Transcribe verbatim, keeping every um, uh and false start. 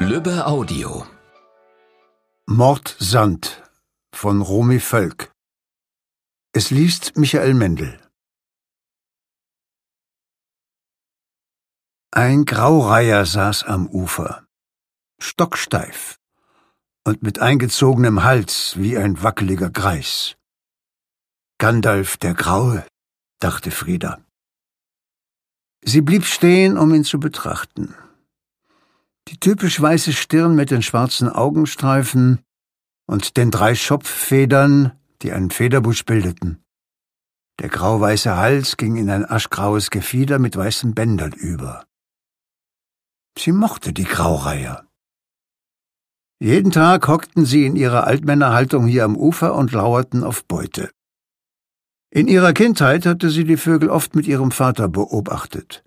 Lübbe Audio. Mordsand von Romy Völk. Es liest Michael Mendel. Ein Graureiher saß am Ufer, stocksteif und mit eingezogenem Hals wie ein wackeliger Greis. Gandalf der Graue, dachte Frida. Sie blieb stehen, um ihn zu betrachten. Die typisch weiße Stirn mit den schwarzen Augenstreifen und den drei Schopffedern, die einen Federbusch bildeten. Der grau-weiße Hals ging in ein aschgraues Gefieder mit weißen Bändern über. Sie mochte die Graureiher. Jeden Tag hockten sie in ihrer Altmännerhaltung hier am Ufer und lauerten auf Beute. In ihrer Kindheit hatte sie die Vögel oft mit ihrem Vater beobachtet.